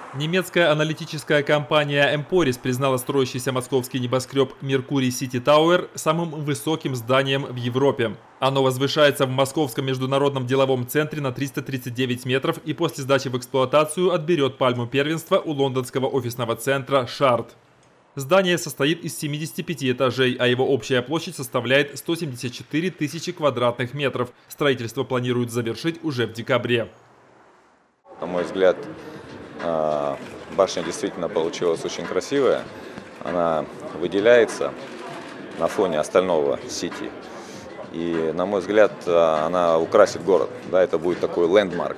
Немецкая аналитическая компания Emporis признала строящийся московский небоскреб Mercury City Tower самым высоким зданием в Европе. Оно возвышается в Московском международном деловом центре на 339 метров и после сдачи в эксплуатацию отберет пальму первенства у лондонского офисного центра Шард. Здание состоит из 75 этажей, а его общая площадь составляет 174 тысячи квадратных метров. Строительство планируют завершить уже в декабре. На мой взгляд, башня действительно получилась очень красивая. Она выделяется на фоне остального Сити. И, на мой взгляд, она украсит город. Да, это будет такой лендмарк.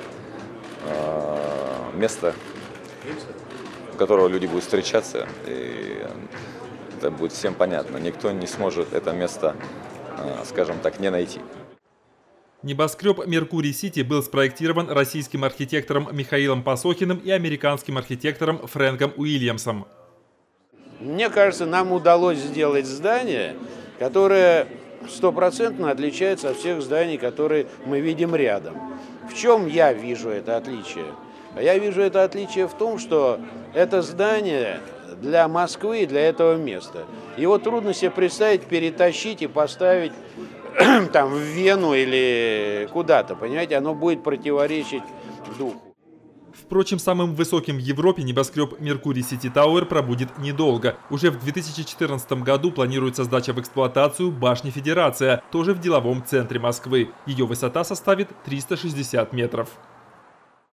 Место, у которого люди будут встречаться. И это будет всем понятно. Никто не сможет это место, скажем так, не найти. Небоскреб Mercury City был спроектирован российским архитектором Михаилом Пасохиным и американским архитектором Фрэнком Уильямсом. Мне кажется, нам удалось сделать здание, которое стопроцентно отличается от всех зданий, которые мы видим рядом. В чем я вижу это отличие? Я вижу это отличие в том, что это здание для Москвы и для этого места. Его трудно себе представить, перетащить и поставить там в Вену или куда-то, понимаете, оно будет противоречить духу. Впрочем, самым высоким в Европе небоскреб Mercury City Tower пробудет недолго. Уже в 2014 году планируется сдача в эксплуатацию башни Федерация, тоже в деловом центре Москвы. Ее высота составит 360 метров.